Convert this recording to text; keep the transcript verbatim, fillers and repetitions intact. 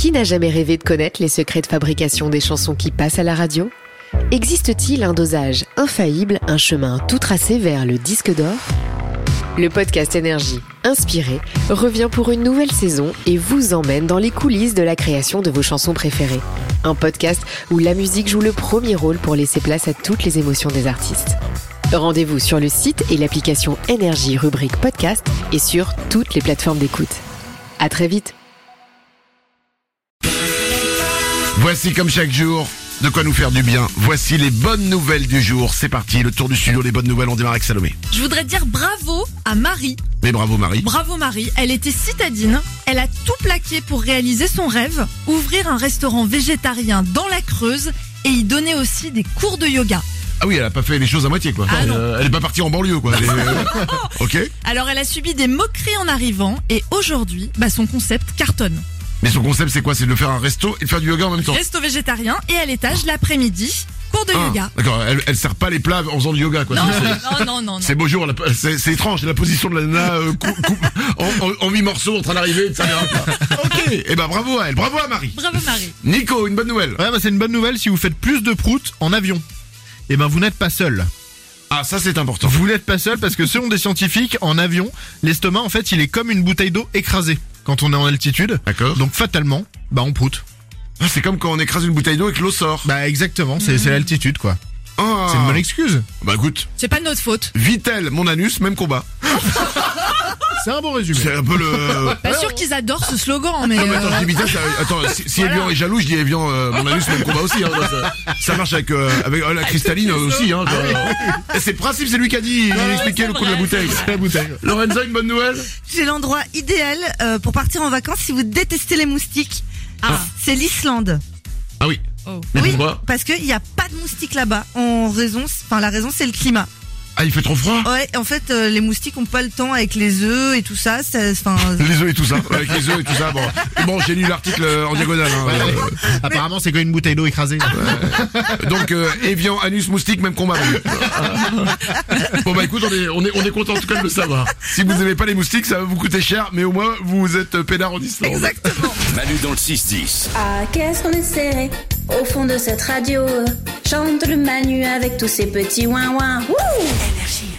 Qui n'a jamais rêvé de connaître les secrets de fabrication des chansons qui passent à la radio ? Existe-t-il un dosage infaillible, un chemin tout tracé vers le disque d'or ? Le podcast Énergie, inspiré, revient pour une nouvelle saison et vous emmène dans les coulisses de la création de vos chansons préférées. Un podcast où la musique joue le premier rôle pour laisser place à toutes les émotions des artistes. Rendez-vous sur le site et l'application Énergie rubrique podcast et sur toutes les plateformes d'écoute. À très vite. Voici comme chaque jour, de quoi nous faire du bien. Voici les bonnes nouvelles du jour. C'est parti, le tour du studio, les bonnes nouvelles, on démarre avec Salomé. Je voudrais dire bravo à Marie. Mais bravo Marie. Bravo Marie, elle était citadine, elle a tout plaqué pour réaliser son rêve, ouvrir un restaurant végétarien dans la Creuse et y donner aussi des cours de yoga. Ah oui, elle a pas fait les choses à moitié quoi. Ah elle, non. euh, elle est pas partie en banlieue quoi. Elle est... Ok. Alors elle a subi des moqueries en arrivant et aujourd'hui, bah son concept cartonne. Mais son concept c'est quoi? C'est de faire un resto et de faire du yoga en même temps. Resto végétarien et à l'étage l'après-midi, cours de Ah, yoga. D'accord, elle, elle sert pas les plats en faisant du yoga quoi. Non, C'est- non, non, non, non. C'est beau jour, la- c'est, c'est étrange, la position de la nana euh, cou- cou- en, en, en mi-morceaux en train d'arriver, ça verra pas. Ok, et ben bravo à elle, bravo à Marie. Bravo Marie. Nico, une bonne nouvelle. Ouais, bah c'est une bonne nouvelle si vous faites plus de proutes en avion. Et ben vous n'êtes pas seul. Ah ça c'est important. Vous n'êtes pas seul parce que selon des scientifiques, en avion, l'estomac en fait il est comme une bouteille d'eau écrasée quand on est en altitude. D'accord. Donc fatalement, bah on proute. Ah, c'est comme quand on écrase une bouteille d'eau et que l'eau sort. Bah exactement, c'est, c'est l'altitude quoi. Ah. C'est une bonne excuse. Bah écoute, C'est pas de notre faute. Vitel, mon anus, même combat. C'est un bon résumé. C'est un peu le... Pas sûr qu'ils adorent ce slogan, mais... Non mais euh, attends, je dis Vitel, ça- attends, si, si Evian est jaloux, je dis Evian, euh, mon anus, même combat aussi. Hein, ça, ça marche avec, euh, avec euh, la cristalline euh, aussi. Hein, quoi. Et c'est le principe, c'est lui qui a dit, il a expliqué c'est le coup de la vrai, bouteille. c'est La bouteille. Lorenza, une bonne nouvelle? J'ai l'endroit idéal euh, pour partir en vacances si vous détestez les moustiques. Ah. C'est l'Islande. Ah oui. Oh. Mais oui, pourquoi? parce qu'il n'y a pas de moustiques là-bas. En raison, enfin la raison c'est le climat. Ah, il fait trop froid? Ouais, en fait euh, les moustiques ont pas le temps avec les œufs et tout ça. Enfin, Les œufs et tout ça, avec les œufs et tout ça. Bon, et bon, j'ai lu l'article euh, en diagonale. Hein, euh, Apparemment c'est comme une bouteille d'eau écrasée. donc euh, Evian, anus, moustique, même combat. Bon bah écoute, on est, on est, on est content en tout cas de le savoir. Si vous aimez pas les moustiques, ça va vous coûter cher, mais au moins vous êtes peinard en Islande. exactement. Manu dans le six dix. Ah, qu'est-ce qu'on est serré au fond de cette radio. Chante le Manu avec tous ses petits ouin-ouin. Wouh! Énergie.